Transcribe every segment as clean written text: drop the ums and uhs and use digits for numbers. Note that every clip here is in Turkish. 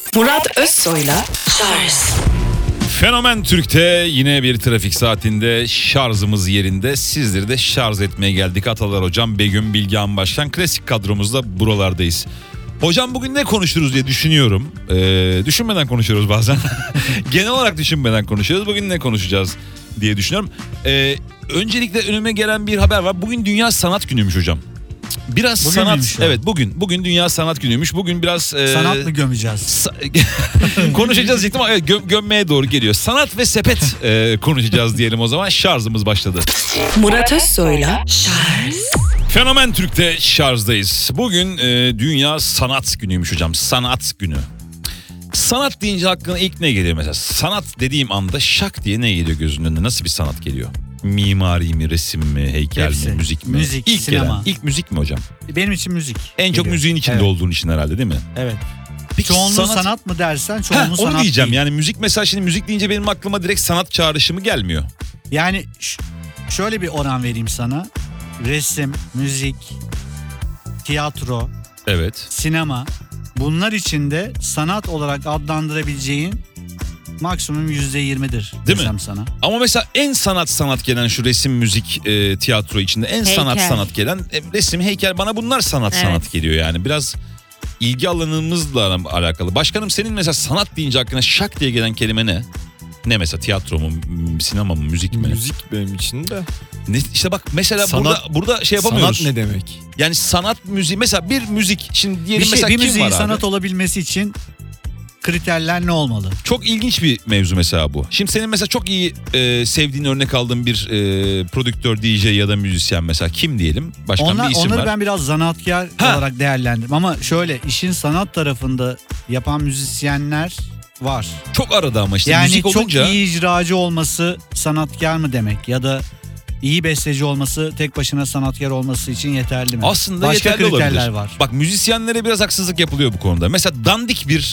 Murat Özsoy'la Şarj. Fenomen Türk'te yine bir trafik saatinde şarjımız yerinde. Sizleri de şarj etmeye geldik. Atalar Hocam, Begüm, Bilgehan Başkan, klasik kadromuzla buralardayız. Hocam bugün ne konuşuruz diye düşünüyorum. Düşünmeden konuşuyoruz bazen. Genel olarak düşünmeden konuşuyoruz. Bugün ne konuşacağız diye düşünüyorum. Öncelikle önüme gelen bir haber var. Bugün Dünya Sanat Günü'ymüş hocam. Biraz bugün sanat, evet bugün Dünya Sanat Günü'ymüş. Bugün biraz sanat mı gömeceğiz? Konuşacağız ihtimal, evet, gömmeye doğru geliyor. Sanat ve sepet konuşacağız diyelim o zaman. Şarjımız başladı. Murat Özsoy'la Şarj. Fenomen Türk'te şarjdayız. Bugün Dünya Sanat Günü'ymüş hocam. Sanat Günü. Sanat deyince aklına ilk ne geliyor mesela? Sanat dediğim anda şak diye ne geliyor gözünün önüne? Nasıl bir sanat geliyor? Mimari mi, resim mi, heykel Hepsi. mi, müzik mi? Müzik, İlk sinema. gelen, ilk müzik mi hocam? Benim için müzik. En çok geliyor. müziğin içinde Evet. olduğun için herhalde değil mi? Evet. Peki Çoğunluğu sanat mı dersen çoğunluğu sanat onu diyeceğim değil. yani müzik mesela, şimdi müzik deyince benim aklıma direkt sanat çağrışımı gelmiyor. Yani şöyle bir oran vereyim sana. Resim, müzik, tiyatro, Evet. sinema, bunlar içinde sanat olarak adlandırabileceğin maksimum %20'dir Değil mi? desem sana. Ama mesela en sanat gelen şu resim, müzik, tiyatro içinde en Heykel. sanat gelen resim, heykel, bana bunlar sanat geliyor yani. Biraz ilgi alanımızla alakalı. Başkanım, senin mesela sanat deyince aklına şak diye gelen kelime ne? Ne mesela, tiyatro mu, sinema mı, müzik mi? Müzik benim için de. Ne, işte bak mesela Sanat- burada şey yapamıyoruz. Sanat ne demek? Yani sanat müziği mesela, bir müzik şimdi diyelim Bir mesela kim müziğin var abi? sanat olabilmesi için kriterler ne olmalı? Çok ilginç bir mevzu mesela bu. Şimdi senin mesela çok iyi sevdiğin, örnek aldığın bir prodüktör, DJ ya da müzisyen mesela kim diyelim? Başkan bir isim Onları var. ben biraz zanaatkar olarak değerlendiririm. Ama şöyle, işin sanat tarafında yapan müzisyenler var. Çok arada ama işte Yani müzik çok olunca. iyi icracı olması sanatkar mı demek? Ya da iyi besteci olması tek başına sanatkar olması için yeterli mi? Aslında Başka yeterli kriterler olabilir. var. Bak, müzisyenlere biraz haksızlık yapılıyor bu konuda. Mesela dandik bir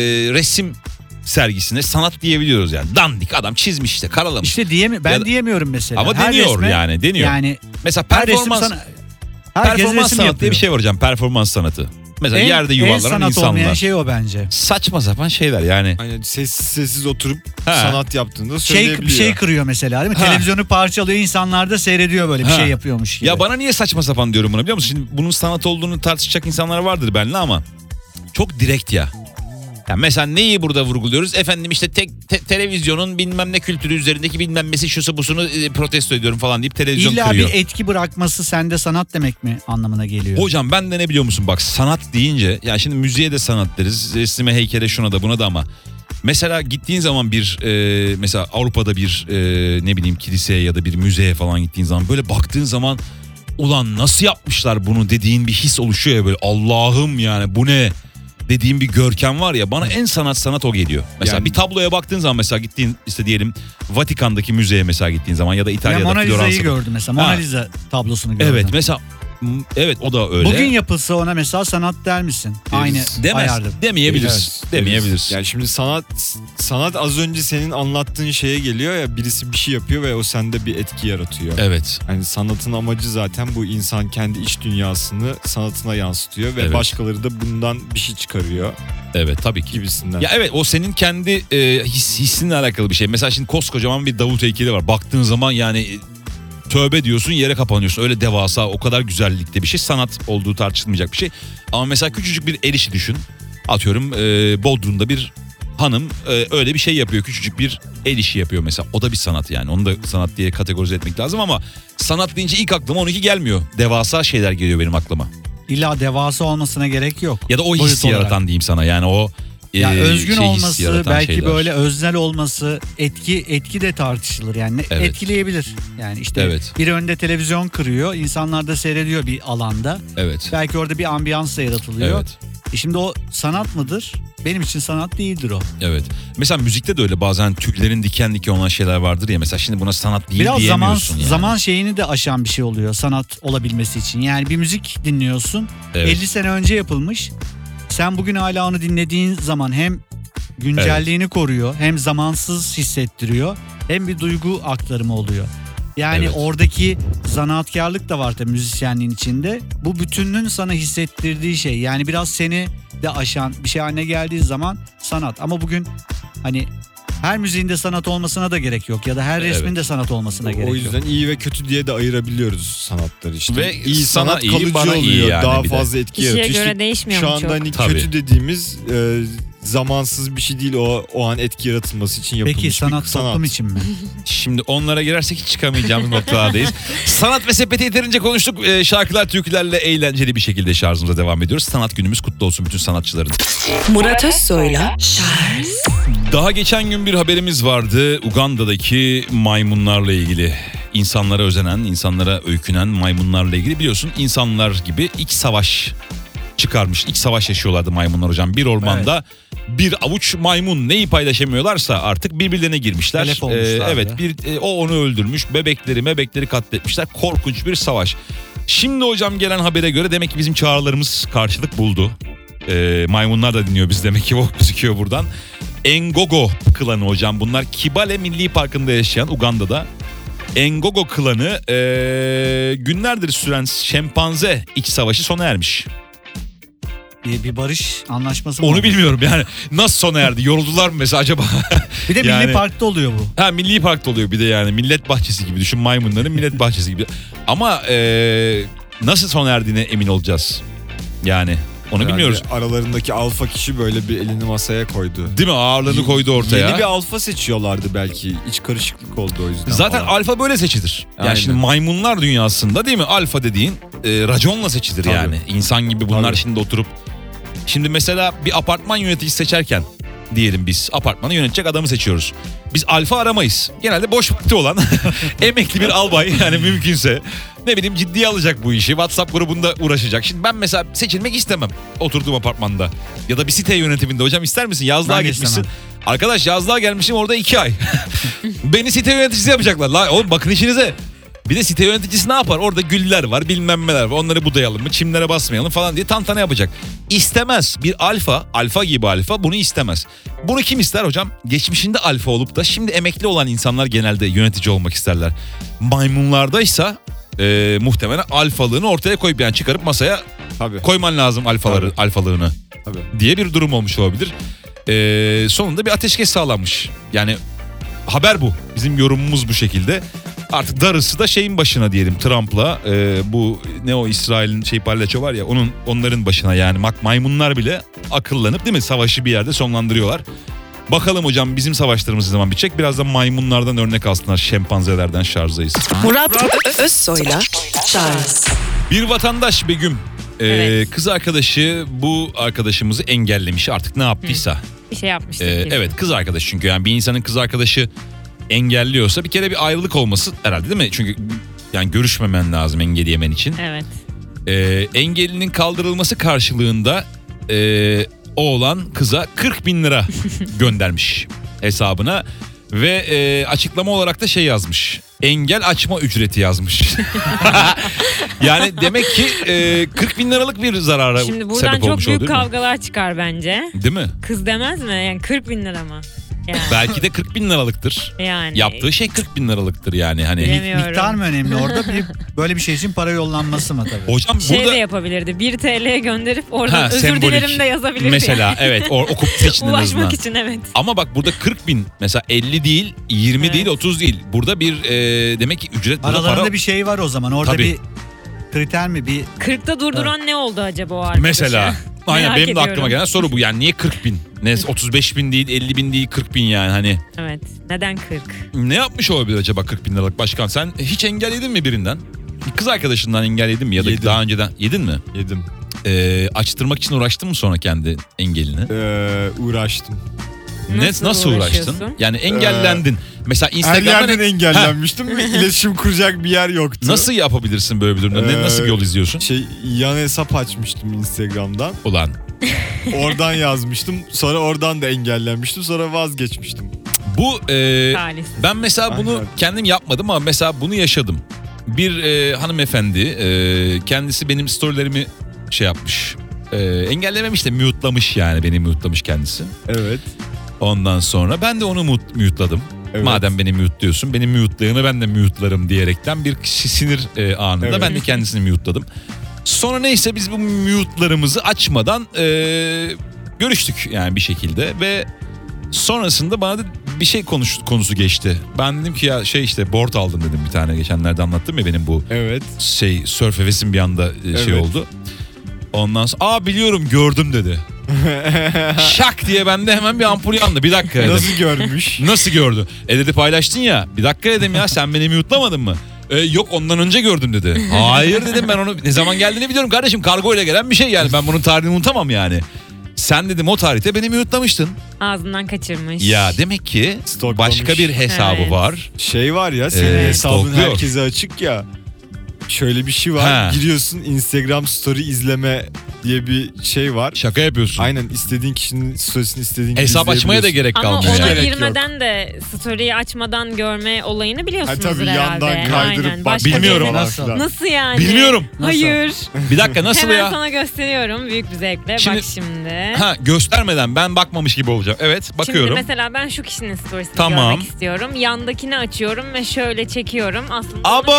resim sergisine sanat diyebiliyoruz yani. Dandik, adam çizmiş işte, karalamış. İşte ben diyemiyorum mesela. Ama Her deniyor resme- yani, deniyor. Yani Mesela her resim performans herkes sanatı resim diye yapıyor. bir şey var hocam. Performans sanatı. Mesela yerde en yuvarlanan sanat olmayan insanlar. şey o bence. Saçma sapan şeyler yani. Hani sessiz oturup Ha. sanat yaptığında Bir söyleyebiliyor. şey kırıyor mesela, değil mi? Ha. Televizyonu parçalıyor, insanlar da seyrediyor böyle bir Ha. şey yapıyormuş gibi. Ya bana niye saçma sapan diyorum bunu biliyor musun? Şimdi bunun sanat olduğunu tartışacak insanlar vardır benimle ama çok direkt ya. Ya mesela neyi burada vurguluyoruz? Efendim işte televizyonun bilmem ne kültürü üzerindeki bilmem nesi, şusu busunu protesto ediyorum falan deyip televizyon İlla kırıyor. bir etki bırakması sende sanat demek mi anlamına geliyor? Hocam ben de ne biliyor musun? Bak, sanat deyince ya şimdi müziğe de sanat deriz. Resime, heykele, şuna da buna da ama mesela gittiğin zaman bir mesela Avrupa'da bir ne bileyim kiliseye ya da bir müzeye falan gittiğin zaman böyle baktığın zaman ulan nasıl yapmışlar bunu dediğin bir his oluşuyor ya, böyle Allah'ım yani bu ne dediğim bir görkem var ya, bana en sanat o geliyor. Mesela Yani- bir tabloya baktığın zaman, mesela gittiğin işte diyelim Vatikan'daki müzeye mesela gittiğin zaman ya da Ya İtalya'da Mona Lisa'yı Floransa'da. gördüm mesela. Mona Ha. Lisa tablosunu gördüm. Evet mesela, evet o da öyle. Bugün yapılsa ona mesela sanat der misin? Aynı Demez. ayarda. Demeyebiliriz. Demeyebiliriz. Yani şimdi sanat az önce senin anlattığın şeye geliyor ya, birisi bir şey yapıyor ve o sende bir etki yaratıyor. Evet. Hani sanatın amacı zaten bu, insan kendi iç dünyasını sanatına yansıtıyor ve Evet. başkaları da bundan bir şey çıkarıyor Evet tabii ki. gibisinden. Ya evet, o senin kendi hissinle alakalı bir şey. Mesela şimdi koskocaman bir Davut heykeli var. Baktığın zaman yani tövbe diyorsun, yere kapanıyorsun. Öyle devasa, o kadar güzellikte bir şey. Sanat olduğu tartışılmayacak bir şey. Ama mesela küçücük bir el işi düşün. Atıyorum Bodrum'da bir hanım öyle bir şey yapıyor. Küçücük bir el işi yapıyor mesela. O da bir sanat yani. Onu da sanat diye kategorize etmek lazım ama sanat deyince ilk aklıma 12 gelmiyor. Devasa şeyler geliyor benim aklıma. İlla devasa olmasına gerek yok. Ya da o Boyut hissi olarak. yaratan diyeyim sana. Yani o Ya özgün hissi olması, yaratan belki şeyler. böyle öznel olması, etki de tartışılır. Yani Evet. etkileyebilir. Yani işte Evet. bir önde televizyon kırıyor, insanlar da seyrediyor bir alanda. Evet. Belki orada bir ambiyans da yaratılıyor. Evet. Şimdi o sanat mıdır? Benim için sanat değildir o. Evet. Mesela müzikte de öyle bazen tüylerin diken diken olan şeyler vardır ya. Mesela şimdi buna sanat değil Biraz diyemiyorsun yani. zaman şeyini de aşan bir şey oluyor sanat olabilmesi için. Yani bir müzik dinliyorsun. Evet. 50 sene önce yapılmış. Sen bugün hala onu dinlediğin zaman hem güncelliğini koruyor, hem zamansız hissettiriyor, hem bir duygu aktarımı oluyor. Yani Evet. oradaki zanaatkarlık da var tabii müzisyenliğin içinde. Bu bütünün sana hissettirdiği şey. Yani biraz seni de aşan bir şey haline geldiği zaman sanat. Ama bugün hani her müziğinde sanat olmasına da gerek yok. Ya da her Evet. resmin de sanat olmasına gerek O yok. yüzden iyi ve kötü diye de ayırabiliyoruz sanatları işte. Ve iyi sana sanat iyi, kalıcı bana iyi oluyor. yani daha bir de. fazla etki Kişiye yaratıyor. göre İşte değişmiyor şu mu anda çok? hani Tabii. kötü dediğimiz zamansız bir şey değil. O an etki yaratılması için yapılmış Peki sanat bir sanat. toplum için mi? Şimdi onlara girersek hiç çıkamayacağımız noktalardayız. Sanat ve sepeti yeterince konuştuk. Şarkılar, türkülerle eğlenceli bir şekilde şarjımıza devam ediyoruz. Sanat günümüz kutlu olsun bütün sanatçıların. Murat Özsoy'la Charles Daha geçen gün bir haberimiz vardı. Uganda'daki maymunlarla ilgili. İnsanlara özenen, insanlara öykünen maymunlarla ilgili. Biliyorsun insanlar gibi iç savaş çıkarmış. İç savaş yaşıyorlardı maymunlar hocam. Bir ormanda bir avuç maymun neyi paylaşamıyorlarsa artık birbirlerine girmişler. Telef olmuşlardı. Evet, o onu öldürmüş. Bebekleri katletmişler. Korkunç bir savaş. Şimdi hocam gelen habere göre demek ki bizim çağrılarımız karşılık buldu. Maymunlar da dinliyor biz demek ki, o gözüküyor buradan. Engogo klanı hocam, bunlar Kibale Milli Parkı'nda yaşayan Uganda'da. Engogo klanı günlerdir süren şempanze iç savaşı sona ermiş. Bir barış anlaşması mı Onu oldu? bilmiyorum yani, nasıl sona erdi, yoruldular mı mesela acaba? Bir de Yani- Milli Park'ta oluyor bu. Ha, Milli Park'ta oluyor bir de, yani millet bahçesi gibi düşün, maymunların millet bahçesi gibi. Ama nasıl sona erdiğine emin olacağız yani, onu Yani bilmiyoruz. aralarındaki alfa kişi böyle bir elini masaya koydu. Değil mi, ağırlığını koydu ortaya. Yeni bir alfa seçiyorlardı belki. İç karışıklık oldu o yüzden. Zaten falan. alfa böyle seçilir. Yani Aynen. şimdi maymunlar dünyasında değil mi, alfa dediğin raconla seçilir. Tabii. Yani. İnsan gibi bunlar Tabii. şimdi oturup. Şimdi mesela bir apartman yöneticisi seçerken diyelim, biz apartmanı yönetecek adamı seçiyoruz. Biz alfa aramayız. Genelde boş vakti olan emekli bir albay, yani mümkünse ne bileyim ciddiye alacak bu işi. WhatsApp grubunda uğraşacak. Şimdi ben mesela seçilmek istemem oturduğum apartmanda. Ya da bir site yönetiminde, hocam ister misin? Yazlığa Ben de gitmişsin. istemem. Arkadaş yazlığa gelmişim orada 2 ay. Beni site yöneticisi yapacaklar. La oğlum, bakın işinize. Bir de site yöneticisi ne yapar? Orada güller var, bilmem neler var. Onları budayalım mı, çimlere basmayalım falan diye tantana yapacak. İstemez. Bir alfa gibi alfa bunu istemez. Bunu kim ister hocam? Geçmişinde alfa olup da şimdi emekli olan insanlar genelde yönetici olmak isterler. Maymunlardaysa muhtemelen alfalığını ortaya koyup, yani çıkarıp masaya Tabii. koyman lazım alfalığını Tabii. diye bir durum olmuş olabilir. Sonunda bir ateşkes sağlanmış. Yani haber bu. Bizim yorumumuz bu şekilde. Artık darısı da şeyin başına diyelim, Trump'la bu ne o İsrail'in palyaço var ya, onların başına yani. Maymunlar bile akıllanıp değil mi savaşı bir yerde sonlandırıyorlar. Bakalım hocam bizim savaşlarımız ne zaman bitecek? Birazdan maymunlardan örnek alsınlar, şempanzelerden şarjdayız. Murat Özsoy'la Charles Bir vatandaş Begüm, Evet. kız arkadaşı bu arkadaşımızı engellemiş, artık ne yaptıysa. Bir şey yapmıştık. Evet, kız arkadaş, çünkü yani bir insanın kız arkadaşı engelliyorsa bir kere bir ayrılık olması herhalde değil mi? Çünkü yani görüşmemen lazım engelleyemen için. Evet. Engelinin kaldırılması karşılığında oğlan kıza 40.000 lira göndermiş hesabına ve açıklama olarak da şey yazmış. Engel açma ücreti yazmış. Yani demek ki 40.000 liralık bir zarara Şimdi buradan sebep çok olmuş büyük oldu, değil mi? kavgalar çıkar bence. Değil mi? Kız demez mi? Yani 40 bin lira mı? Yani. Belki de 40.000 liralıktır. Yani. Yaptığı şey 40.000 liralıktır yani, hani. Bilemiyorum. Miktar mı önemli orada? Böyle bir şey için para yollanması mı tabii? Hocam Şey burada de yapabilirdi. 1 TL'ye gönderip oradan özür sembolik. dilerim de yazabilirdi. Mesela evet, okup seçin en azından. Ulaşmak için evet. Ama bak burada 40.000 mesela, 50 değil, 20 Evet. değil, 30 değil. Burada bir demek ki ücret, burada Aralarında para. bir şey var o zaman. Orada Tabii. bir kriter mi? Bir 40'ta durduran ne oldu acaba o arkadaşa? Mesela aynen, Merak benim de aklıma ediyorum. gelen soru bu. Yani niye 40.000? Ne 35.000 değil, 50.000 değil, 40.000 yani hani. Evet. Neden 40? Ne yapmış olabilir acaba 40.000 liralık başkan? Sen hiç engel yedin mi birinden? Bir kız arkadaşından engel yedin mi? Ya da Yedim. daha önceden yedin mi? Yedim. Açtırmak için uğraştın mı sonra kendi engelini? Uğraştım. Nasıl uğraştın? uğraşıyorsun? Yani engellendin. Mesela Her Instagram'dan yerden engellenmiştim ve iletişim kuracak bir yer yoktu. nasıl yapabilirsin böyle bir durumda? Nasıl bir yol izliyorsun? Yan hesap açmıştım Instagram'dan. Ulan Oradan yazmıştım. Sonra oradan da engellenmiştim. Sonra vazgeçmiştim. bu Talihsiz. ben mesela bunu Aynen. kendim yapmadım ama mesela bunu yaşadım. Bir hanımefendi kendisi benim storylerimi şey yapmış. Engellememiş de mute'lamış, yani beni mute'lamış kendisi. Evet. Ondan sonra ben de onu mute'ladım. Evet. Madem beni mute'luyorsun, benim mute'layanı ben de mute'larım diyerekten bir sinir anında Evet. ben de kendisini mute'ladım. Sonra neyse biz bu mute'larımızı açmadan Görüştük yani bir şekilde ve sonrasında bana da bir şey konusu geçti. Ben dedim ki ya işte board aldım dedim bir tane, geçenlerde anlattım ya benim bu Evet. surf hevesim bir anda şey Evet. oldu. Ondan sonra biliyorum gördüm dedi. Şak diye bende hemen bir ampul yandı. Bir dakika dedim. Nasıl görmüş? Nasıl gördün? Dedi paylaştın ya. Bir dakika dedim ya, sen beni mute'lamadın mı? Yok ondan önce gördüm dedi. Hayır dedim, ben onu ne zaman geldiğini biliyorum kardeşim. Kargo ile gelen bir şey yani. Ben bunun tarihini unutamam yani. Sen dedim o tarihte beni mute'lamıştın. Ağzından kaçırmış. Ya demek ki Stalklamış. başka bir hesabı Evet. var. Şey var ya, senin Evet, hesabın stalkluyor. herkese açık ya. Şöyle bir şey var. Ha. Giriyorsun, Instagram story izleme diye bir şey var. Şaka yapıyorsun. Aynen, istediğin kişinin storiesini istediğin gibi Hesap açmaya da izleyebiliyorsun. gerek Ama kalmıyor. ona yani. Gerek girmeden de story'i açmadan görme olayını biliyorsunuzdur Ha, tabii, herhalde. yandan kaydırıp Aynen. bak. Başka Bilmiyorum. bir- Nasıl? Nasıl yani? Bilmiyorum. Hayır. Bir dakika nasıl Hemen ya? sana gösteriyorum büyük bir zevkle. Şimdi- Bak şimdi. Ha, göstermeden ben bakmamış gibi olacağım. Evet, bakıyorum. Şimdi mesela ben şu kişinin storiesini Tamam. görmek istiyorum. Yandakini açıyorum ve şöyle çekiyorum. Aslında onu Abo!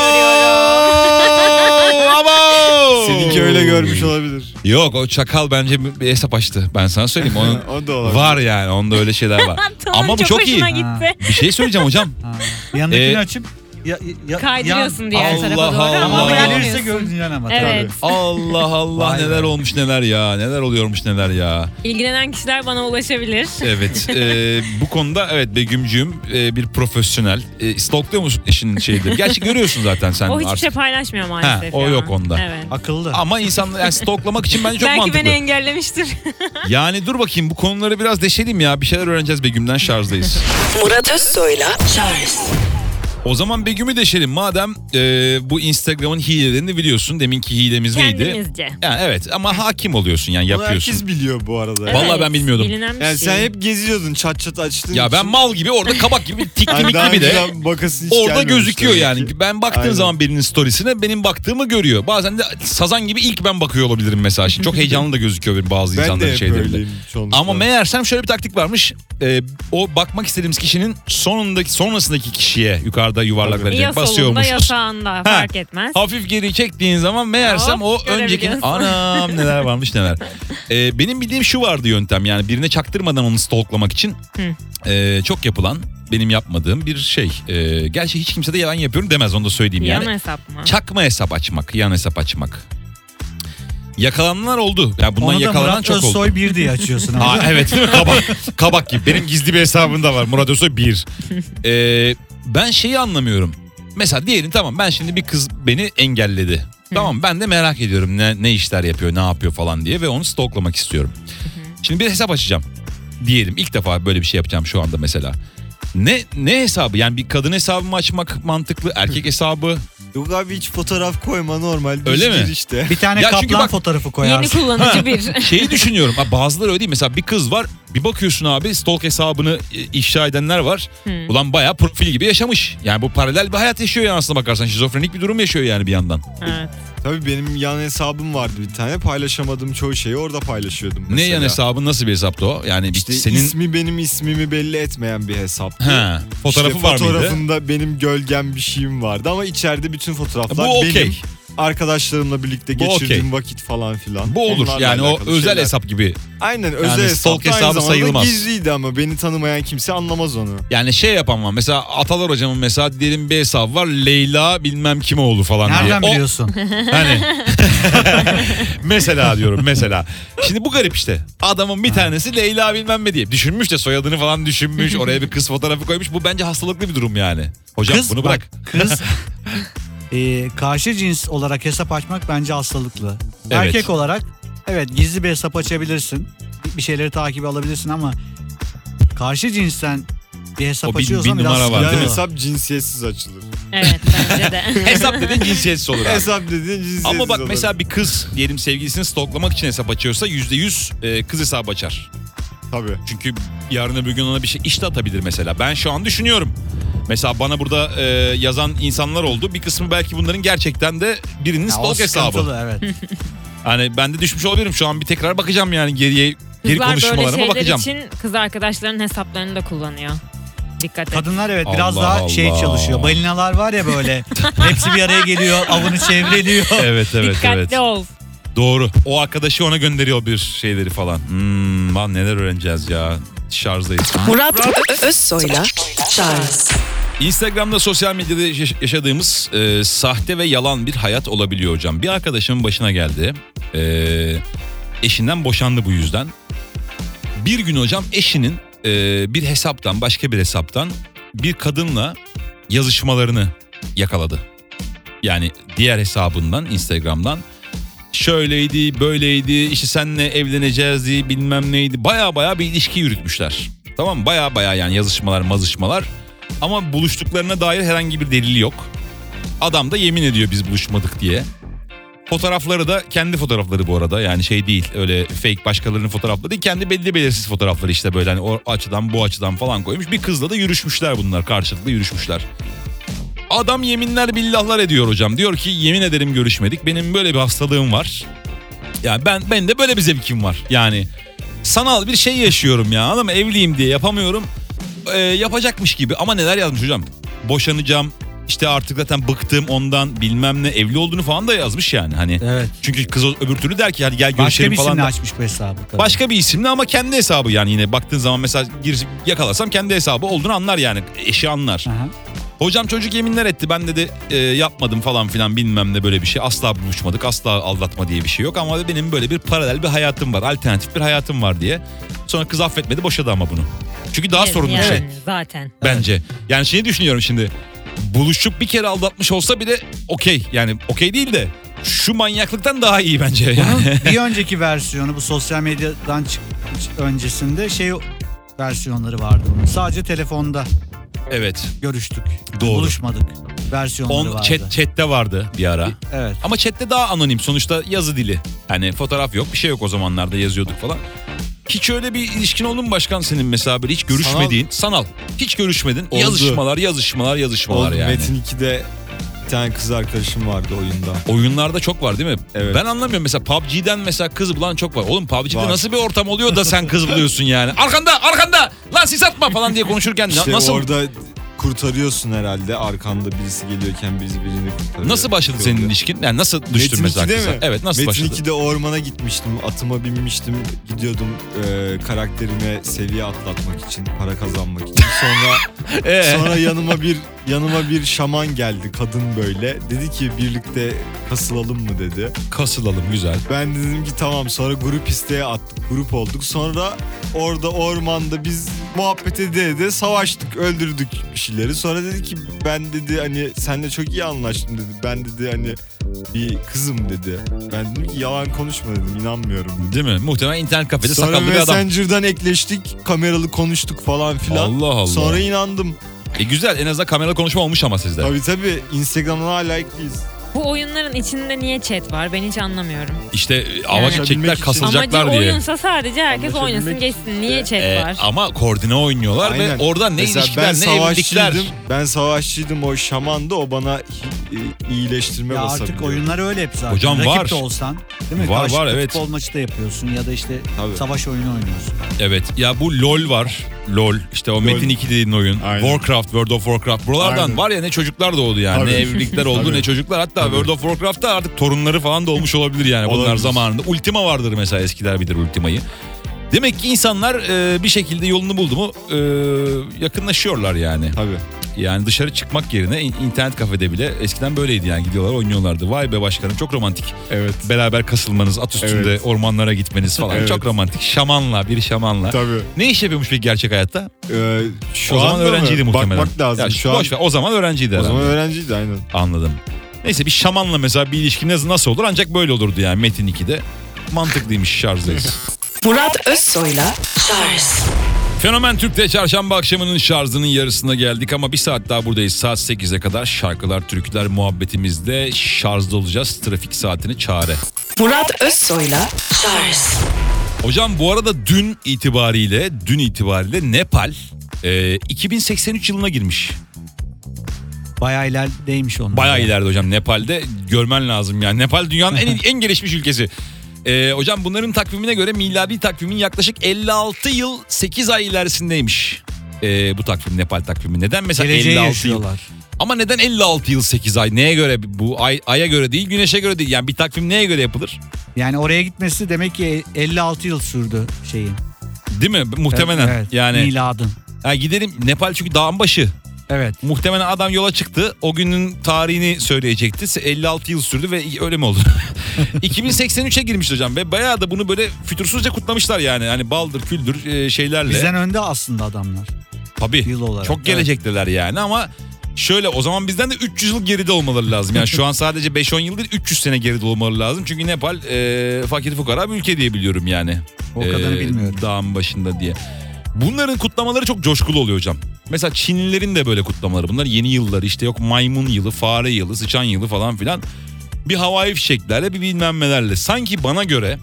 görüyorum. Abo! Seninki öyle görmüş olabilir. Yok, o çakal bence bir hesap açtı. Ben sana söyleyeyim. Onun O da olabilir. var yani. Onda öyle şeyler var. Tamam, Ama bu çok iyi. hoşuma gitti. Bir şey söyleyeceğim hocam. Ha. Yanındakini Ee, açıp Kaydırıyorsun diğer Allah tarafa doğru Allah. ama Ama gelirse bırakmıyorsun. görüneceksin ama. Evet. Allah Allah, Vay neler be. olmuş neler ya. Neler oluyormuş neler ya. İlgilenen kişiler bana ulaşabilir. Evet. Bu konuda evet Begümcüğüm bir profesyonel. Stalkluyor musun eşinin şeyleri? Gerçi görüyorsun zaten sen O hiçbir artık. şey paylaşmıyor maalesef. Ha, o ya. yok onda. Evet. Akıllı. Ama insanlar yani stalklamak için bence çok Belki mantıklı. beni engellemiştir. Yani dur bakayım, bu konuları biraz deşelim ya. Bir şeyler öğreneceğiz Begüm'den, şarjdayız. Murat Özsoy'la Charles O zaman Begüm'ü deşelim. Madem bu Instagram'ın hilelerini biliyorsun. Deminki hilemiz neydi? Kendimizce. Yani evet, ama hakim oluyorsun yani, Bunu yapıyorsun. herkes biliyor bu arada. Evet, Vallahi ben bilmiyordum. Bilinen bir Yani şey. sen hep geziyordun, çat açtığın Ya ben için. mal gibi orada kabak gibi tikli Hani daha mikli bir de önceden bakasın hiç orada gelmemiş gözüküyor demek yani. ki. Ben baktığım Aynen. zaman birinin storiesine benim baktığımı görüyor. Bazen de sazan gibi ilk ben bakıyor olabilirim mesela. Şimdi çok heyecanlı da gözüküyor benim bazı Ben de insanların hep şeylerinde. öyleyim sonuçta. Ama meğersem şöyle bir taktik varmış. O bakmak istediğimiz kişinin sonrasındaki kişiye yukarıda yuvarlak Tabii. verecek Ya solunda ya basıyormuşuz. sağında fark etmez. Hafif geri çektiğin zaman meğersem Hop, o önceki görebiliyorsun. anam neler varmış neler. Benim bildiğim şu vardı yöntem, yani birine çaktırmadan onu stalklamak için çok yapılan, benim yapmadığım bir şey. Gerçi hiç kimse de yalan yapıyorum demez, onu da söyleyeyim Yan yani. hesap mı? Çakma hesap açmak, yan hesap açmak. Yakalananlar oldu. Yani bundan Onu da yakalanan Murat çok oldu. Özsoy 1 diye açıyorsun. Ha ama. evet değil mi? Kabak gibi. Benim gizli bir hesabım da var. Murat Özsoy 1. Ben şeyi anlamıyorum. Mesela diyelim tamam, ben şimdi bir kız beni engelledi. Tamam, ben de merak ediyorum ne işler yapıyor, ne yapıyor falan diye ve onu stalklamak istiyorum. Şimdi bir hesap açacağım. Diyelim ilk defa böyle bir şey yapacağım şu anda mesela. Ne hesabı? Yani bir kadın hesabı mı açmak mantıklı? Erkek hesabı? Yok abi, hiç fotoğraf koyma, normal. Öyle mi? Işte. Bir tane Ya çünkü kaplan bak- fotoğrafı Yeni koyarsın. kullanıcı bir. Şeyi düşünüyorum. Bazıları öyle değil. Mesela bir kız var. Bir bakıyorsun abi, stalk hesabını ifşa edenler var. Ulan bayağı profil gibi yaşamış. Yani bu paralel bir hayat yaşıyor yani, aslına bakarsan. Şizofrenik bir durum yaşıyor yani bir yandan. Evet. Tabii benim yan hesabım vardı bir tane. Paylaşamadığım çoğu şeyi orada paylaşıyordum mesela. Ne yan hesabın, nasıl bir hesaptı o? Yani İşte senin... ismi benim ismimi belli etmeyen bir hesaptı. Ha, fotoğrafı İşte var mıydı? fotoğrafında benim gölgem bir şeyim vardı ama içeride bütün fotoğraflar Bu okey. benim. Arkadaşlarımla birlikte Bu geçirdiğim okey. vakit falan filan. Bu olur. Onlarla Yani o alakalı özel şeyler. hesap gibi. Aynen, Yani özel hesap. stalk Aynı hesabı zamanda sayılmaz. gizliydi ama beni tanımayan kimse anlamaz onu. Yani şey yapan var. Mesela Atalar hocamın mesela diyelim bir hesabı var. Leyla bilmem kim oğlu falan diye. Nereden O- biliyorsun? Hani mesela diyorum mesela. Şimdi bu garip işte. Adamın bir tanesi Leyla bilmem ne diye. Düşünmüş de soyadını falan düşünmüş. Oraya bir kız fotoğrafı koymuş. Bu bence hastalıklı bir durum yani. Hocam Kız, bunu bak, bırak. Kız karşı cins olarak hesap açmak bence hastalıklı. Evet. Erkek olarak evet gizli bir hesap açabilirsin. Bir şeyleri takip alabilirsin ama karşı cinsten bir hesap O bir açıyorsan numara biraz var, Yani değil mi? hesap cinsiyetsiz açılır. Evet bence de. Hesap dediğin cinsiyetsiz olur abi. Hesap dediğin cinsiyetsiz Ama bak olur. mesela bir kız diyelim sevgilisini stalklamak için hesap açıyorsa %100 kız hesabı açar. Tabii. Çünkü yarın öbür gün ona bir şey iş de atabilir mesela. Ben şu an düşünüyorum. Mesela bana burada yazan insanlar oldu. Bir kısmı belki bunların gerçekten de birinin Ya, o stalk hesabı. sıkıntılı, evet. Hani ben de düşmüş olabilirim. Şu an bir tekrar bakacağım yani geri Kızlar böyle konuşmalarıma şeyler bakacağım. için kız arkadaşlarının hesaplarını da kullanıyor. Dikkat et. Kadınlar evet biraz Allah daha şey Allah. çalışıyor. Balinalar var ya böyle. Hepsi bir araya geliyor. Avını çevreliyor. Evet evet Dikkatli evet. ol. Doğru. O arkadaşı ona gönderiyor bir şeyleri falan. Lan neler öğreneceğiz ya. Şarjdayız. Murat Özsoy'la Charles. Instagram'da sosyal medyada yaşadığımız sahte ve yalan bir hayat olabiliyor hocam. Bir arkadaşımın başına geldi. Eşinden boşandı bu yüzden. Bir gün hocam eşinin bir hesaptan, başka bir hesaptan bir kadınla yazışmalarını yakaladı. Yani diğer hesabından, Instagram'dan şöyleydi, böyleydi, işte seninle evleneceğiz diye bilmem neydi. Baya bir ilişki yürütmüşler. Tamam mı? Baya yani yazışmalar. Ama buluştuklarına dair herhangi bir delil yok. Adam da yemin ediyor biz buluşmadık diye. Fotoğrafları da kendi fotoğrafları bu arada. Yani şey değil, öyle fake başkalarının fotoğrafları değil. Kendi belli belirsiz fotoğrafları işte böyle hani o açıdan bu açıdan falan koymuş. Bir kızla da yürüşmüşler bunlar, karşılıklı yürüşmüşler. Adam yeminler billahlar ediyor hocam. Diyor ki yemin ederim görüşmedik. Benim böyle bir hastalığım var. Yani ben de böyle bir zevkim var. Yani sanal bir şey yaşıyorum ya. Anladın mı? Evliyim diye yapamıyorum. Yapacakmış gibi. Ama neler yazmış hocam? Boşanacağım. İşte artık zaten bıktım ondan bilmem ne, evli olduğunu falan da yazmış yani. Hani Evet. çünkü kız öbür türlü der ki hadi gel Başka görüşelim bir falan. isimle Da. açmış bu hesabı. Tabii. Başka bir isimle ama kendi hesabı yani yine baktığın zaman mesela yakalasam kendi hesabı olduğunu anlar yani. Eşi anlar. Aha. Hocam çocuk yeminler etti. Ben dedi yapmadım falan filan bilmem ne böyle bir şey. Asla buluşmadık. Asla aldatma diye bir şey yok. Ama benim böyle bir paralel bir hayatım var. Alternatif bir hayatım var diye. Sonra kız affetmedi, boşadı ama bunu. Çünkü daha sorunlu bir şey. Zaten. Bence. Yani şeyi düşünüyorum şimdi. Buluşup bir kere aldatmış olsa bile okey. Yani okey değil de şu manyaklıktan daha iyi bence yani. Bunun bir önceki versiyonu bu sosyal medyadan öncesinde versiyonları vardı bunun. Sadece telefonda Evet. görüştük. Doğru. Buluşmadık versiyonları vardı. Chat'te vardı bir ara. Evet. Ama chat'te daha anonim. Sonuçta yazı dili. Hani fotoğraf yok, bir şey yok o zamanlarda, yazıyorduk falan. Hiç öyle bir ilişkin oldu mu başkan senin mesela böyle hiç görüşmediğin? Sanal. Hiç görüşmedin. Oldu. Yazışmalar Oldu. yani. Metin 2'de bir tane kız arkadaşım vardı oyunda. Oyunlarda çok var değil mi? Evet. Ben anlamıyorum mesela PUBG'den mesela kız bulan çok var. Oğlum PUBG'de Var. nasıl bir ortam oluyor da sen kız buluyorsun yani? Arkanda lan sis atma falan diye konuşurken İşte nasıl orada kurtarıyorsun herhalde. Arkanda birisi geliyorken birini kurtarıyor. nasıl başladı senin ilişkin? Yani nasıl düştün Metin mesela 2'de kıza? mi? Evet, nasıl Metin başladı? 2'de ormana gitmiştim. Atıma binmiştim. Gidiyordum karakterime seviye atlatmak için. Para kazanmak için. Sonra yanıma bir şaman geldi. Kadın böyle. Dedi ki birlikte kasılalım mı dedi. Kasılalım, güzel. Ben dedim ki tamam. Sonra grup isteğe attık. Grup olduk. Sonra orada ormanda biz muhabbet ede savaştık. Öldürdük bir şeyleri. Sonra dedi ki ben dedi hani seninle çok iyi anlaştım dedi. Ben dedi hani bir kızım dedi. Ben dedim ki yalan konuşma dedim. İnanmıyorum dedim. Değil mi? Muhtemelen internet kafede Sonra sakallı bir adam. Messenger'dan ekleştik. Kameralı konuştuk falan filan. Allah Allah. Sonra inandım. Güzel, en azından kameralı konuşma olmuş ama sizde. Tabii Instagram'dan hala ekliyiz. Bu oyunların içinde niye chat var? Ben hiç anlamıyorum. İşte ava Yani- gidecekler, Amacı kasılacaklar Amacı diye. oyunsa sadece herkes Anlaşabilmek oynasın için geçsin. Niye chat var? Ama koordine oynuyorlar Aynen. ve orada ne Mesela ilişkiler ne evlilikler. Ben savaşçıydım, o şamandı, o bana iyileştirme Ya basabiliyor. artık oyunlar öyle hep zaten. Hocam Rakip var. de olsan değil mi? Var, Karşılıklı evet. futbol maçı da yapıyorsun ya da işte Tabii. savaş oyunu oynuyorsun. Evet ya bu LoL var. LoL işte o Metin 2 dediğin oyun. Aynen. Warcraft, World of Warcraft. Buralardan Aynen. var ya ne çocuklar doğdu yani. Tabii. Ne evlilikler oldu Tabii. ne çocuklar. Hatta Tabii. World of Warcraft'ta artık torunları falan da olmuş olabilir yani bunlar Olabilir. zamanında. Ultima vardır mesela, eskiler bilir Ultima'yı. Demek ki insanlar bir şekilde yolunu buldu mu yakınlaşıyorlar yani. Tabii. Yani dışarı çıkmak yerine internet kafede bile eskiden böyleydi yani, gidiyorlar oynuyorlardı. Vay be başkanım, çok romantik. Evet. Beraber kasılmanız, at üstünde Evet. ormanlara gitmeniz falan Evet. çok romantik. Bir şamanla. Tabii. Ne iş yapıyormuş peki gerçek hayatta? Şu O zaman anda öğrenciydi mı? muhtemelen. Bakmak lazım. Ya, Şu an, boş ver, o zaman öğrenciydi o herhalde. zaman öğrenciydi aynen. Anladım. Neyse bir şamanla mesela bir ilişki nasıl olur, ancak böyle olurdu yani Metin 2'de. Mantıklıymış, şarjdayız. Murat Özsoy'la Charles. Fenomen Türk'te çarşamba akşamının şarjının yarısına geldik ama bir saat daha buradayız. Saat 8'e kadar şarkılar, türküler muhabbetimizde şarjda olacağız. Trafik saatini çare. Murat Özsoy'la Charles. Hocam bu arada dün itibariyle Nepal 2083 yılına girmiş. Bayağı ilerideymiş onlar. Bayağı ileride hocam, Nepal'de görmen lazım yani. Nepal dünyanın en gelişmiş ülkesi. Hocam bunların takvimine göre miladi takvimin yaklaşık 56 yıl 8 ay ilerisindeymiş. Bu takvim, Nepal takvimi. Neden mesela Geleceği 56 yıl? yaşıyorlar. Ama neden 56 yıl 8 ay? Neye göre? Bu aya göre değil, güneşe göre değil. Yani bir takvim neye göre yapılır? Yani oraya gitmesi demek ki 56 yıl sürdü şeyin. Değil mi? Muhtemelen. Evet, Yani miladın. gidelim, Nepal çünkü dağın başı. Evet. Muhtemelen adam yola çıktı. O günün tarihini söyleyecekti. 56 yıl sürdü ve öyle mi oldu? 2083'e girmiş hocam ve bayağı da bunu böyle fütursuzca kutlamışlar yani. Hani baldır küldür şeylerle. Bizden önde aslında adamlar. Tabii. Yıl olarak. Çok gelecektiler yani ama şöyle, o zaman bizden de 300 yıl geride olmaları lazım. Yani şu an sadece 5-10 yıl değil, 300 sene geride olmaları lazım. Çünkü Nepal fakir fukara bir ülke diye biliyorum yani. O kadarını bilmiyorum. Dağın başında diye. Bunların kutlamaları çok coşkulu oluyor hocam. Mesela Çinlilerin de böyle kutlamaları. Bunlar yeni yılları, işte yok maymun yılı, fare yılı, sıçan yılı falan filan. Bir havai fişeklerle, bir bilmem nelerle. Sanki bana göre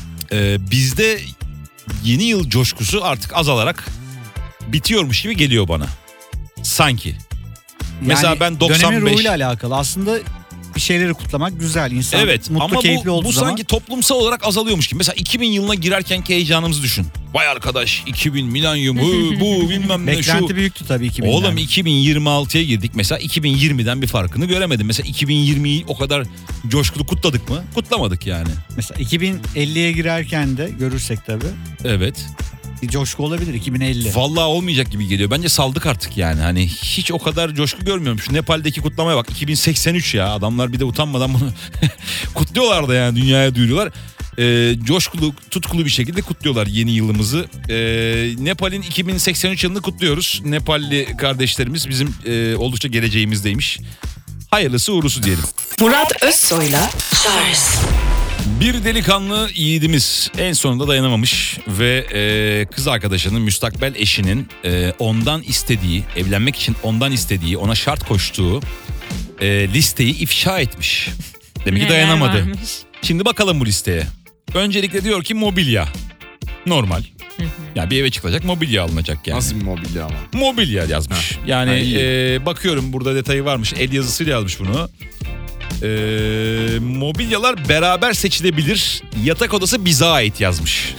bizde yeni yıl coşkusu artık azalarak bitiyormuş gibi geliyor bana. Sanki. Mesela ben 95... Dönemin ruhuyla alakalı. Aslında bir şeyleri kutlamak güzel. İnsan Evet, mutlu, ama keyifli olduğu bu zaman. sanki toplumsal olarak azalıyormuş gibi. Mesela 2000 yılına girerkenki heyecanımızı düşün. Vay arkadaş, 2000 milenyum bu bilmem ne şu. Beklenti büyüktü tabii 2000'den. Oğlum 2026'ya girdik mesela, 2020'den bir farkını göremedim. Mesela 2020'yi o kadar coşkulu kutladık mı? Kutlamadık yani. Mesela 2050'ye girerken de görürsek tabii Evet. bir coşku olabilir 2050. Vallahi olmayacak gibi geliyor. Bence saldık artık yani. Hani hiç o kadar coşku görmüyorum. Şu Nepal'deki kutlamaya bak. 2083 ya. Adamlar bir de utanmadan bunu kutluyorlar da yani, dünyaya duyuruyorlar. Coşkulu, tutkulu bir şekilde kutluyorlar yeni yılımızı. Nepal'in 2083 yılını kutluyoruz. Nepalli kardeşlerimiz bizim oldukça geleceğimizdeymiş. Hayırlısı uğurlusu diyelim. Murat Özsoy'la Charles Bir delikanlı yiğidimiz en sonunda dayanamamış ve kız arkadaşının, müstakbel eşinin ondan istediği, evlenmek için ondan istediği, ona şart koştuğu listeyi ifşa etmiş. Demek ki Neler dayanamadı. varmış? Şimdi bakalım bu listeye. Öncelikle diyor ki mobilya. Normal. Yani bir eve çıkılacak, mobilya alınacak yani. Nasıl bir mobilya ama? Mobilya yazmış. Yani Ha, iyi. bakıyorum burada detayı varmış. El yazısıyla yazmış bunu. Mobilyalar beraber seçilebilir. Yatak odası bize ait yazmış.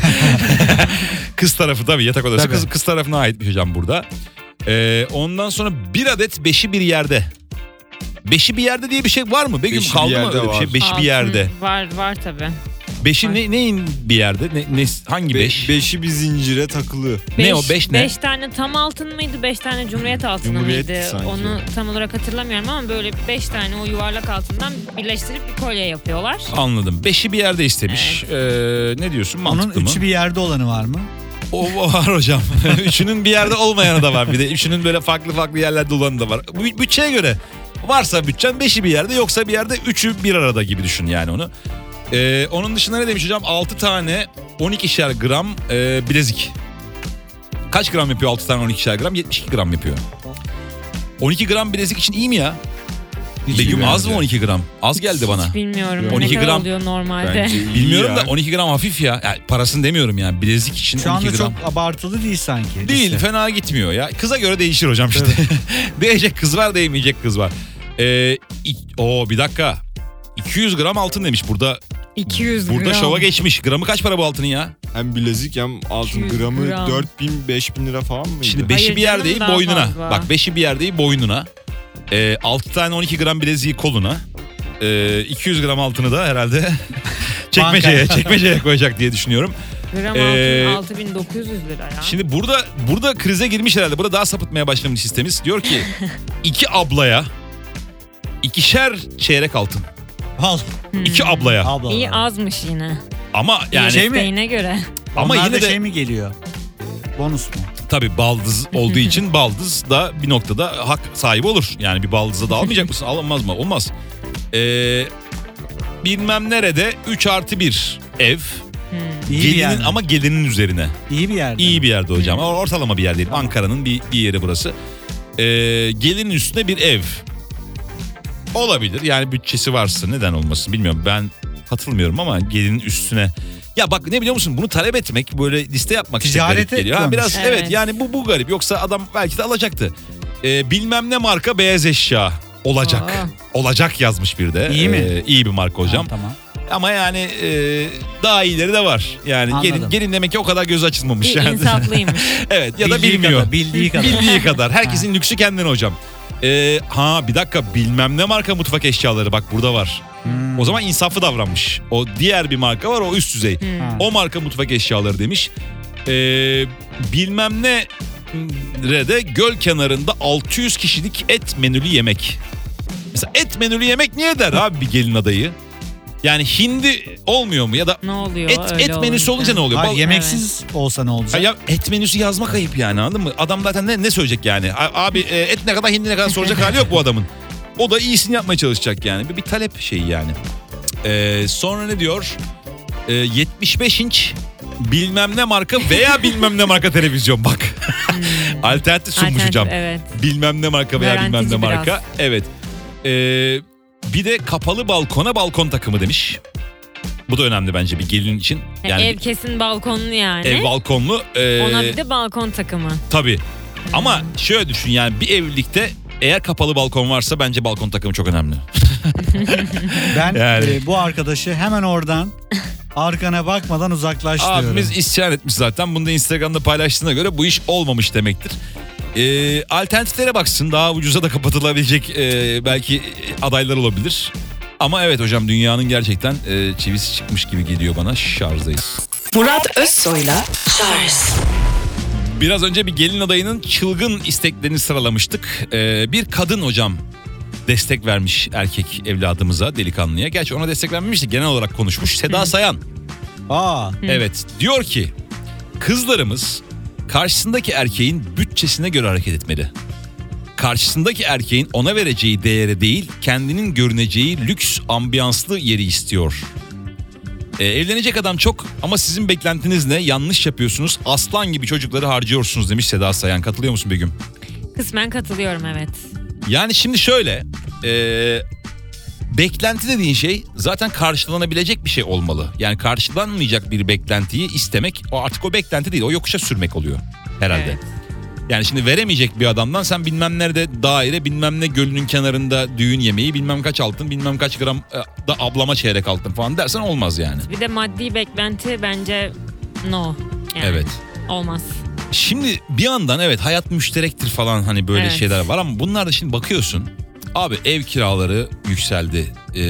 Kız tarafı tabii, yatak odası Tabii. kız tarafına aitmiş hocam burada. Ondan sonra bir adet beşi bir yerde. Beşi bir yerde diye bir şey var mı? Begüm, Beşi bir kaldı mı yerde öyle bir şey? var. Beşi bir yerde. Var tabii. Beşi neyin bir yerde? Hangi beş? Beşi bir zincire takılı. Ne o, beş ne? 5 tane tam altın mıydı? 5 tane cumhuriyet altını Cumhuriyet mıydı? sanki. Onu tam olarak hatırlamıyorum ama böyle 5 tane o yuvarlak altından birleştirip bir kolye yapıyorlar. Anladım. Beşi bir yerde istemiş. Ne diyorsun? Onun Mantıklı mı? üçü bir yerde olanı var mı? O var hocam. Üçünün bir yerde olmayanı da var. Bir de üçünün böyle farklı yerlerde olanı da var. Bütçeye göre. Varsa bütçen beşi bir yerde, yoksa bir yerde üçü bir arada gibi düşün yani onu. Onun dışında ne demiş hocam? 6 tane 12'şer gram bilezik. Kaç gram yapıyor 6 tane 12'şer gram? 72 gram yapıyor. 12 gram bilezik için iyi mi ya? Hiç Begüm, iyi az mı bence. 12 gram? Az geldi bana. Hiç bilmiyorum. 12 ne kadar gram. oluyor normalde. Bence iyi Bilmiyorum ya. da 12 gram hafif ya. Yani parasını demiyorum yani. Bilezik için Şu 12 anda gram. çok abartılı değil sanki. Değil, liste. fena gitmiyor ya. Kıza göre değişir hocam işte. Değecek kız var, değmeyecek kız var. Bir dakika. 200 gram altın demiş burada. 200 gram. Burada şova geçmiş. Gramı kaç para bu altının ya? Hem bilezik hem altın 200 gramı gram. 4000-5000 lira falan mıydı? Şimdi beşi Hayır bir yer canım, değil, daha boynuna. fazla. Bak, beşi bir yer değil, boynuna. 6 tane 12 gram bileziği koluna. 200 gram altını da herhalde çekmeceye koyacak diye düşünüyorum. Gram Ee, altın 6900 lira ya. Şimdi burada krize girmiş herhalde. Burada daha sapıtmaya başlamış sistemimiz. Diyor ki 2 ablaya 2'şer çeyrek altın. Al. 2 ablaya. Abla. İyi azmış yine. Ama yani Şey mi? İsteğine göre. ama Onlarda yine de şey mi geliyor? Bonus mu? tabii baldız olduğu için baldız da bir noktada hak sahibi olur. Yani bir baldıza da almayacak mısın? Alınmaz mı? Olmaz. Bilmem nerede 3+1 ev. İyi bir Gelinin, yer mi? ama gelinin üzerine. İyi bir yerde. İyi bir yerde hocam. Ortalama bir yer değil. Ankara'nın bir yeri burası. Gelinin üstüne bir ev. Olabilir. Yani bütçesi varsa neden olmasın bilmiyorum. Ben katılmıyorum ama gelinin üstüne. Ya bak, ne biliyor musun? Bunu talep etmek, böyle liste yapmak işte garip Ticarete geliyor. dönmüş. Biraz evet. Evet. Yani bu garip. Yoksa adam belki de alacaktı. Bilmem ne marka beyaz eşya olacak. Olacak yazmış bir de. İyi mi? İyi bir marka hocam. Tamam. Ama yani daha iyileri de var. Yani Anladım. gelin demek ki o kadar göz açılmamış. İyi, yani. insaflıymış. Evet, ya da bilmiyor. Bildiği kadar. Bildiği kadar. Herkesin lüksü kendine hocam. Bir dakika, bilmem ne marka mutfak eşyaları bak burada var. O zaman insaflı davranmış. O diğer bir marka var, o üst düzey. O marka mutfak eşyaları demiş. Bilmem ne de göl kenarında 600 kişilik et menülü yemek. Mesela et menülü yemek niye der abi bir gelin adayı? Yani hindi olmuyor mu ya da Ne oluyor? et menüsü olunca ne oluyor? Hayır, yemeksiz olsa ne olacak? Ya et menüsü yazmak ayıp yani, anladın mı? Adam zaten ne söyleyecek yani? Abi et ne kadar, hindi ne kadar soracak hali yok bu adamın. O da iyisini yapmaya çalışacak yani. Bir talep şeyi yani. Sonra ne diyor? 75 inç bilmem ne marka veya bilmem ne marka televizyon bak. Alternatif sunmuş hocam. Evet. Bilmem ne marka veya Garantici bilmem ne marka. biraz. Evet. Bir de kapalı balkona balkon takımı demiş. Bu da önemli bence bir gelin için. Yani Ev kesin balkonlu yani. ev balkonlu. Ona bir de balkon takımı. Tabii. Ama şöyle düşün, yani bir evlilikte eğer kapalı balkon varsa bence balkon takımı çok önemli. Ben Yani. bu arkadaşı hemen oradan arkana bakmadan uzaklaştırıyorum. Abimiz isyan etmiş zaten. Bunu da Instagram'da paylaştığına göre bu iş olmamış demektir. Alternatiflere baksın. Daha ucuza da kapatılabilecek belki adaylar olabilir. Ama evet hocam, dünyanın gerçekten çivisi çıkmış gibi geliyor bana. Şarjdayız. Murat Özsoy'la Charles. Biraz önce bir gelin adayının çılgın isteklerini sıralamıştık. Bir kadın hocam destek vermiş erkek evladımıza, delikanlıya. Gerçi ona destek vermemişti, genel olarak konuşmuş. Seda Sayan. Evet, diyor ki kızlarımız karşısındaki erkeğin bütçesine göre hareket etmeli. Karşısındaki erkeğin ona vereceği değere değil, kendinin görüneceği lüks ambiyanslı yeri istiyor. Evlenecek adam çok ama sizin beklentiniz ne? Yanlış yapıyorsunuz. Aslan gibi çocukları harcıyorsunuz demiş Seda Sayan. Katılıyor musun Begüm? Kısmen katılıyorum, evet. Yani şimdi şöyle, beklenti dediğin şey zaten karşılanabilecek bir şey olmalı. Yani karşılanmayacak bir beklentiyi istemek, o artık o beklenti değil, o yokuşa sürmek oluyor herhalde. Evet. Yani şimdi veremeyecek bir adamdan sen bilmem nerede daire, bilmem ne gölünün kenarında düğün yemeği, bilmem kaç altın, bilmem kaç gram da ablama çeyrek altın falan dersen olmaz yani. Bir de maddi beklenti bence no. Yani Evet. Olmaz. Şimdi bir yandan evet hayat müşterektir falan, hani böyle Evet. şeyler var ama bunlar da şimdi bakıyorsun abi, ev kiraları yükseldi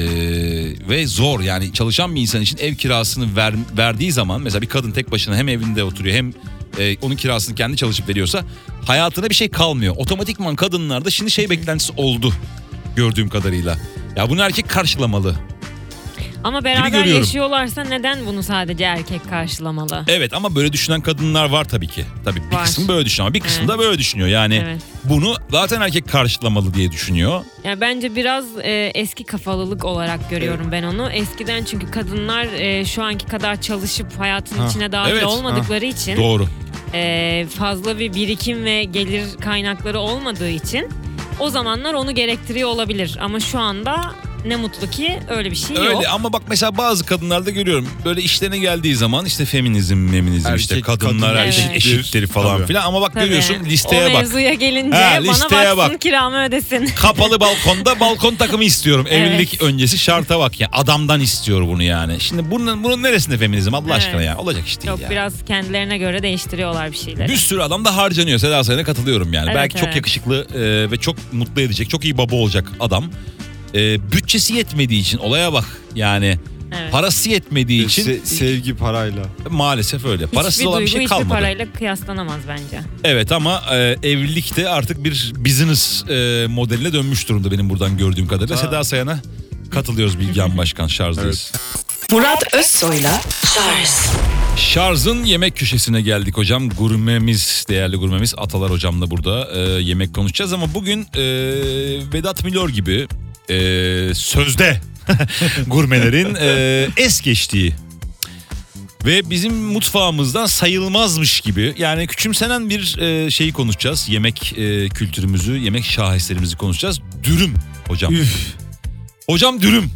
ve zor yani. Çalışan bir insan için ev kirasını verdiği zaman, mesela bir kadın tek başına hem evinde oturuyor hem onun kirasını kendi çalışıp veriyorsa hayatına bir şey kalmıyor. Otomatikman kadınlarda şimdi şey beklentisi oldu gördüğüm kadarıyla. Ya bunu erkek karşılamalı. Ama beraber görüyorum. yaşıyorlarsa neden bunu sadece erkek karşılamalı? Evet ama böyle düşünen kadınlar var tabii ki. Tabii bir Var. kısmı böyle düşünüyor ama bir kısmı da böyle düşünüyor. Yani Evet. bunu zaten erkek karşılamalı diye düşünüyor. Yani bence biraz eski kafalılık olarak görüyorum ben onu. Eskiden çünkü kadınlar şu anki kadar çalışıp hayatın içine dahil Evet. olmadıkları için Doğru. fazla bir birikim ve gelir kaynakları olmadığı için o zamanlar onu gerektiriyor olabilir. Ama şu anda ne mutlu ki öyle bir şey yok. Öyle ama bak mesela bazı kadınlarda görüyorum. Böyle işlerine geldiği zaman işte feminizm Erkek, işte kadınlar kadın erkek Evet. eşittir falan Tabii. filan. Ama bak Tabii. görüyorsun listeye o bak. mevzuya gelince Ha, bana listeye baksın bak. kiramı ödesin. Kapalı balkonda balkon takımı istiyorum. Evet. Evlilik öncesi şarta bak ya. Adamdan istiyor bunu yani. Şimdi bunun neresinde feminizm Allah Evet. aşkına ya. Olacak iş değil Yok ya. biraz kendilerine göre değiştiriyorlar bir şeyleri. Bir sürü adam da harcanıyor. Seda Sayan'a katılıyorum yani. Evet, Belki çok evet. yakışıklı ve çok mutlu edecek, çok iyi baba olacak adam. Bütçesi yetmediği için olaya bak. Yani Evet. parası yetmediği için Sevgi parayla. maalesef öyle. Parasız Hiçbir olan bir duygu şey hiçbir kalmadı. parayla kıyaslanamaz bence. Evet ama evlilikte artık bir business modeline dönmüş durumda benim buradan gördüğüm kadarıyla. Seda Sayan'a katılıyoruz Bilgehan Başkan, şarjdayız. Murat Özsoy'la Charles. Şarj'ın yemek köşesine geldik hocam. Gurmemiz, değerli gurmemiz Atalar hocamla burada yemek konuşacağız. Ama bugün Vedat Milor gibi sözde gurmelerin es geçtiği ve bizim mutfağımızdan sayılmazmış gibi, yani küçümsenen bir şeyi konuşacağız. Yemek kültürümüzü, yemek şaheserimizi konuşacağız. Dürüm hocam. Hocam dürüm.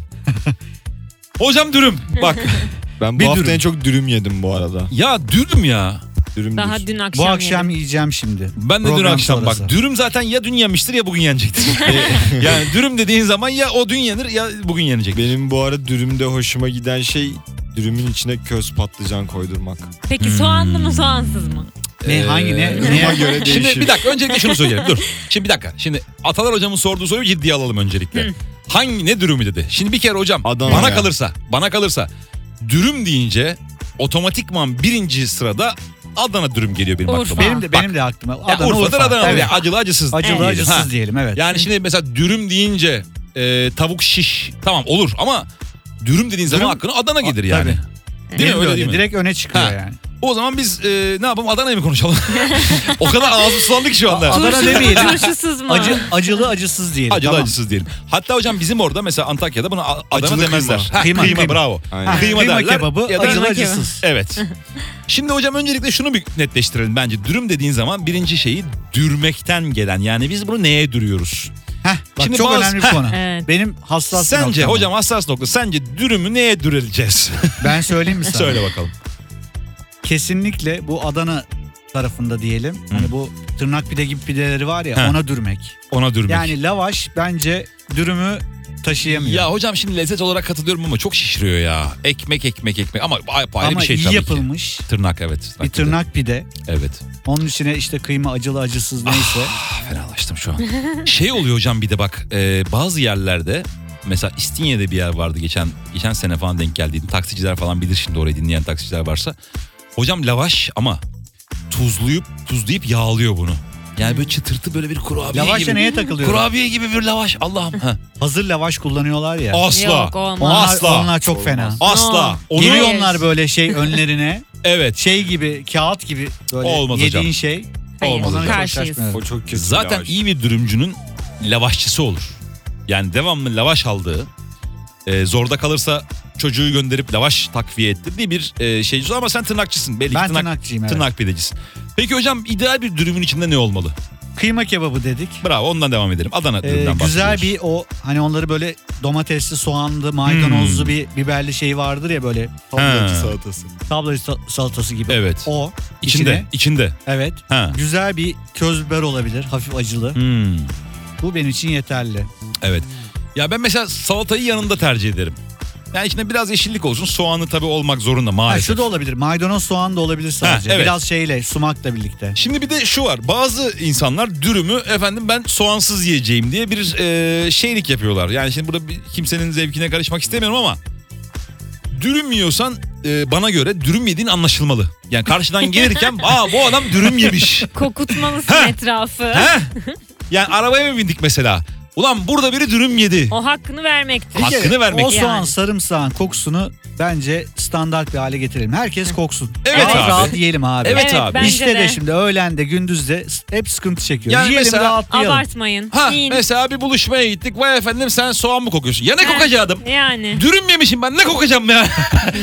Hocam dürüm. Bak Ben Bir bu hafta dürüm. en çok dürüm yedim bu arada. ya dürüm ya. Dürüm Daha dür. dün akşam Bu akşam yedim. yiyeceğim şimdi. Ben de dün Program akşam sonrası. bak dürüm zaten ya dün yenmiştir ya bugün yenecektir. Yani dürüm dediğin zaman ya o dün yenir ya bugün yenecek. Benim bu ara dürümde hoşuma giden şey dürümün içine köz patlıcan koydurmak. Peki soğanlı mı soğansız mı? Hangi ne? Duruma Neye? göre değişir. Şimdi bir dakika öncelikle şunu söyleyelim. Dur. Şimdi bir dakika. Şimdi Atalar hocamın sorduğu soruyu ciddiye alalım öncelikle. Ne dürümü dedi. Şimdi bir kere hocam Adana bana ya. kalırsa dürüm deyince otomatikman birinci sırada Adana dürüm geliyor benim Urfa. aklıma. Benim de aklıma. Ya Adana, Urfa'dır Urfa. Adana. Evet. Yani acılı acısız. Acılı diyelim. acısız Ha. diyelim, evet. Yani şimdi mesela dürüm deyince tavuk şiş tamam olur ama dürüm dediğin zaman Dürüm- aklına Adana gelir yani. Tabii. Değil mi? Benim de Öyle öyle. değil mi? Direkt öne çıkıyor Ha. yani. O zaman biz ne yapalım Adana'yı mı konuşalım? O kadar ağzı sulandı ki şu anda. Adana demeyelim. Turşusuz mu? Acılı acısız diyelim. Acılı tamam. acısız diyelim. Hatta hocam bizim orada mesela Antakya'da buna Adana Acılı demezler. kıyma. Ha, Kıyma, kıyma. bravo. Aynen. Kıyma derler kebabı ya da- acılı Kıyma kebabı. acısız. Evet. Şimdi hocam öncelikle şunu bir netleştirelim bence. Dürüm dediğin zaman birinci şeyi dürmekten gelen. Yani biz bunu neye dürüyoruz? Heh, bak Şimdi çok bazı- önemli bir konu. Evet. Benim hassas bir Sence noktam. hocam hassas nokta. Sence dürümü neye düreleyeceğiz? Ben söyleyeyim mi sana? Söyle bakalım. Kesinlikle bu Adana tarafında diyelim. Hani bu tırnak pide gibi pideleri var ya, He. ona dürmek. Ona dürmek. Yani lavaş bence dürümü taşıyamıyor. Ya hocam şimdi lezzet olarak katılıyorum ama çok şişiriyor ya. Ekmek ama ayrı ama bir şey iyi tabii yapılmış ki. Tırnak evet. bir tırnak pide. Evet. Onun içine işte kıyma acılı acısız neyse. Fenalaştım şu an. Şey oluyor hocam bir de bak bazı yerlerde mesela İstinye'de bir yer vardı geçen sene falan denk geldiydim. Taksiciler falan bilir şimdi orayı dinleyen taksiciler varsa. Hocam lavaş ama tuzlayıp yağlıyor bunu. Yani böyle çıtırtı böyle bir kurabiye Lavaşa gibi. neye takılıyor? Kurabiye gibi bir lavaş Allah'ım. Ha. Hazır lavaş kullanıyorlar ya. Asla. Yok olmaz. Asla. Onlar çok fena. Asla. No. Onu Geliyor Hayır. onlar böyle şey önlerine. evet. Şey gibi, kağıt gibi böyle Olmaz yediğin hocam. şey. Hayır, Olmaz hocam. karşıyız. Şaşmıyorum. O çok kötü. Zaten lavaş. iyi bir dürümcünün lavaşçısı olur. Yani devamlı lavaş aldığı, zorda kalırsa çocuğu gönderip lavaş takviye ettirdiği bir şeyci ama sen tırnakçısın. Belli Ben ki tırnakçıyım, evet. tırnak pidecisin. Peki hocam ideal bir dürümün içinde ne olmalı? Kıyma kebabı dedik. Bravo ondan devam edelim. Adana dürümden Güzel bahsediyoruz. bir o hani onları böyle domatesli, soğanlı, maydanozlu bir biberli şey vardır ya böyle Tablacı Ha. salatası. tablacı salatası gibi. Evet. O İçinde. evet. Ha. Güzel bir köz biber olabilir, hafif acılı. Hmm. Bu benim için yeterli. Evet. Ya ben mesela salatayı yanında tercih ederim. Yani içinde biraz yeşillik olsun. Soğanı tabii olmak zorunda Ha, maalesef. şu da olabilir. Maydanoz, soğan da olabilir sadece. evet. Biraz şeyle, sumakla birlikte. Şimdi bir de şu var. Bazı insanlar dürümü efendim ben soğansız yiyeceğim diye bir şeylik yapıyorlar. Yani şimdi burada kimsenin zevkine karışmak istemiyorum ama dürüm yiyorsan bana göre dürüm yediğin anlaşılmalı. Yani karşıdan gelirken bu adam dürüm yemiş. Kokutmalısın Ha. etrafı. He? Yani arabaya mı bindik mesela? Ulan burada biri dürüm yedi. O hakkını vermektir. Hakkını Bir kere vermek. O soğan, Yani. sarımsağın kokusunu bence standart bir hale getirelim. Herkes koksun. Evet Rahat abi. rahat yiyelim abi. Evet abi. bence İşte de de. şimdi öğlende, gündüzde hep sıkıntı çekiyoruz. Yani Yiyelim, mesela- rahatlayalım. Abartmayın. Ha Yiyin. mesela bir buluşmaya gittik. Vay efendim sen soğan mı kokuyorsun? Ya ne Ha. kokacaktım? Yani. Dürüm yemişim ben ne kokacağım ya?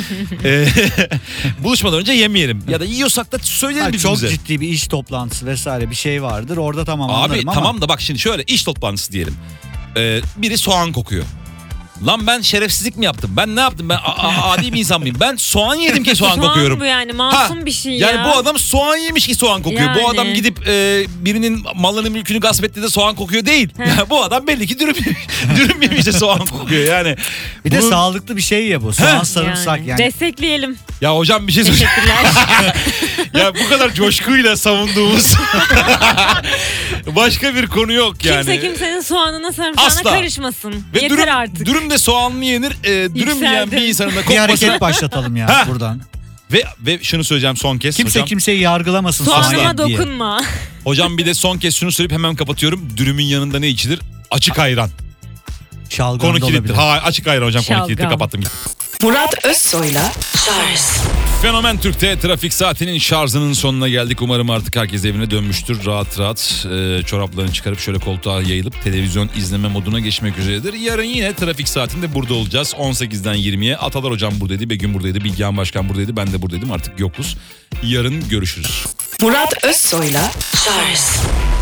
Buluşmadan önce yemeyelim. Ya da yiyorsak da söyleyelim Ha, çok birbirimize. ciddi bir iş toplantısı vesaire bir şey vardır. Orada tamam Abi anlarım ama. tamam da bak şimdi şöyle iş toplantısı diyelim. Biri soğan kokuyor. Lan ben şerefsizlik mi yaptım? Ben ne yaptım? Ben adi bir insan mıyım? Ben soğan yedim ki soğan kokuyorum. bu yani masum Ha, bir şey ya. Yani bu adam soğan yemiş ki soğan kokuyor. Bu Yani. adam gidip birinin malını mülkünü gasp etti de soğan kokuyor değil. Yani bu adam belli ki dürüm yemiş de soğan kokuyor yani. Bir de Bunu- sağlıklı bir şey ya bu. Soğan, Heh. sarımsak yani. Destekleyelim. Ya hocam bir şey söyleyeceğim. Teşekkürler. Ya bu kadar coşkuyla savunduğumuz başka bir konu yok yani. Kimse kimsenin soğanına sarımsağına Asla. karışmasın. Ve Yeter artık. dürüm de soğanlı yenir. Dürüm yiyen Yükseldim. bir insanın da Bir kokmasına. hareket başlatalım ya Ha. buradan. Ve şunu söyleyeceğim son kez. Kimse hocam. kimseyi yargılamasın soğan Soğanıma yedi diye. dokunma. Hocam bir de son kez şunu söyleyip hemen kapatıyorum. Dürümün yanında ne içilir? Açık ayran. Şalgam Konu da kilitli. olabilir. Ha açık ayran hocam konu Şalgam. kilitli kapattım. Murat Özsoy'la Charles Fenomen Türk'te trafik saatinin şarjının sonuna geldik. Umarım artık herkes evine dönmüştür. Rahat rahat çoraplarını çıkarıp şöyle koltuğa yayılıp televizyon izleme moduna geçmek üzeredir. Yarın yine trafik saatinde burada olacağız. 18'den 20'ye. Atalar hocam buradaydı, Begüm buradaydı, Bilgehan Başkan buradaydı. Ben de buradaydım artık yokuz. Yarın görüşürüz. Murat Özsoy'la Charles